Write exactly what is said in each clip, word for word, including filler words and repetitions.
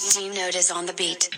Team Notice on the beat.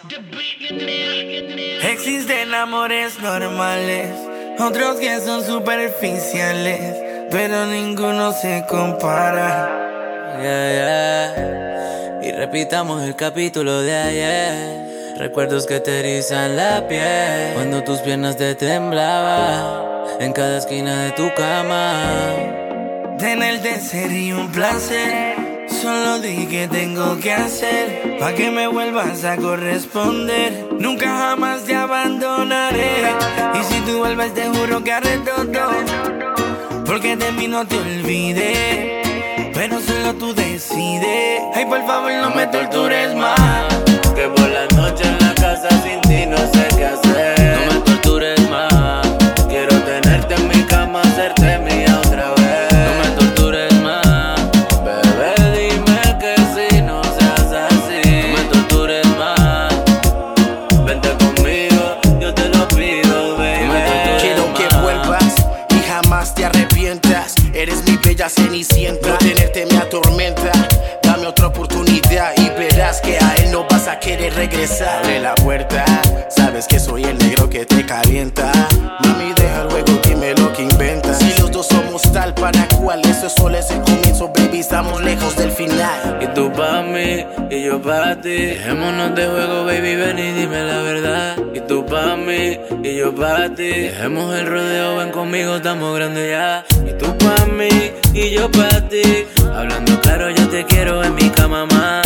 Existen amores normales, otros que son superficiales, pero ninguno se compara. Yeah, yeah. Y repitamos el capítulo de ayer. Recuerdos que te erizan la piel cuando tus piernas te temblaban en cada esquina de tu cama. Tenerte sería un placer. Solo di que tengo que hacer pa' que me vuelvas a corresponder. Nunca jamás te abandonaré. Y si tú vuelves te juro que haré todo, porque de mí no te olvidé, pero solo tú decides. Ay, por favor no me tortures más, que por la noche en la casa sin ti no sé qué hacer. No me tortures más, quiero tenerte en mi cama, hacerte mía otra vez. No me tortures más, bebé, dime que si no seas así. No me tortures más, vente conmigo, yo te lo pido, baby. No me tortures Quiero más. que vuelvas y jamás te arrepientas. Eres mi bella cenicienta, no tenerte me atormenta. Dame otra oportunidad y verás que a él no vas a querer regresar. Abre la puerta, sabes que soy el negro que te calienta. Mami, deja luego, dime lo que inventas. Si los dos somos tal para cual, eso solo es el comienzo, baby, estamos lejos del final. Y tú pa' mí y yo pa' ti, dejémonos de juego, baby, ven y dime la verdad. Y tú pa' mí y yo pa' ti, dejemos el rodeo, ven conmigo, estamos grandes ya. Y tú pa' mí y yo pa' ti, hablando claro, yo te quiero en mi cama más.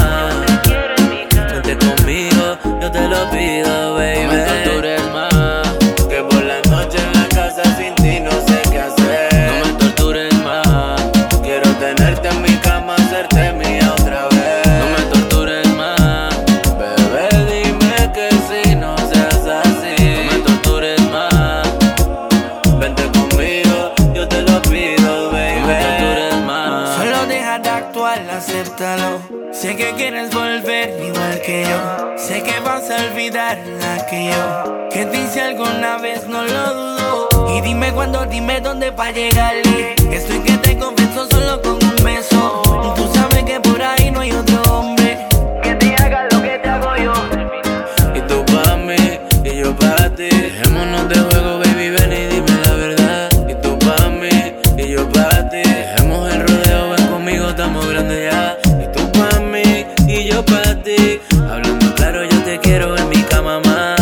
Vente conmigo, yo te lo pido, baby. No me tortures más, que por la noche en la casa sin ti no sé qué hacer. No me tortures más, quiero tenerte en mi cama, hacerte mía otra vez. No me tortures más, bebé, dime que si no seas así. No me tortures más, vente conmigo, yo te lo pido, baby. No me tortures más. solo deja de actuar, acéptalo. Sé que quieres volver igual que yo, sé que vas a olvidar aquello que te hice alguna vez, no lo dudo. Y dime cuándo, dime dónde pa' llegarle. Estoy que te confieso solo con un beso. Tú sabes que por ahí no hay otro hombre que te haga lo que te hago yo. Y tú pa' mí y yo pa' ti, dejémonos de juego, baby, ven y dime la verdad. Y tú pa' mí y yo pa' ti, dejemos el rodeo, ven conmigo, estamos grandes ya. Y tú pa' mí y yo pa' ti, hablando claro, yo te quiero en mi cama más.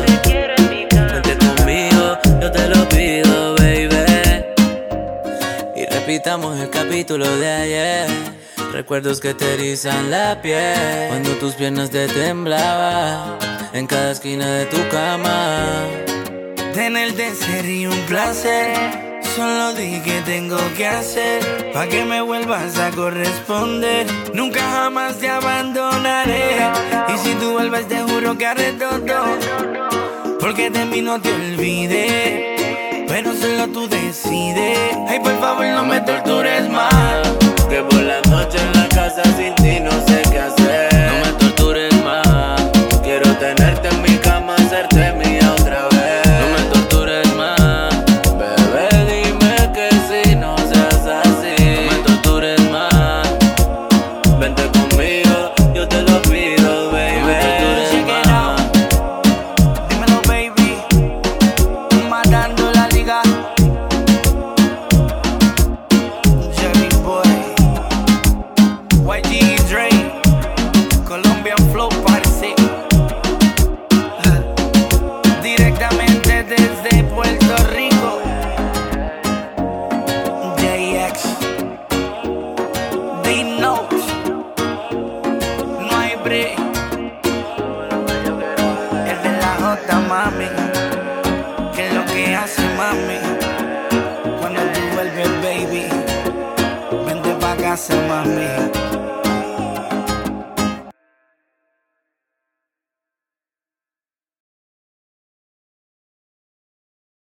Vente conmigo, yo te lo pido, baby. Y repitamos el capítulo de ayer. Recuerdos que te erizan la piel cuando tus piernas te temblaban en cada esquina de tu cama. Tenerte sería un placer. Solo di que tengo que hacer pa' que me vuelvas a corresponder. Nunca jamás te abandonaré. Y si tú vuelves te juro que haré todo, porque de mí no te olvidé, pero solo tú decides. Ay, por favor no me tortures más, que por la noche en la casa sin ti no sé qué hacer. No me tortures más, quiero tenerte en mi cama, hacerte mía otra vez. No me tortures más, bebé, dime que si no seas así. No me tortures más, vente conmigo, yo te lo pido, baby. No me tortures Check it más. out. Dímelo, baby. Matando la liga. Jerry Boy, Y G y Dre, Colombian Flow Party. Directamente desde Puerto Rico, J X, D-Note. No hay break. El de la J, mami, que es lo que hace, mami. Cuando tú vuelves, baby, vente pa' casa, mami.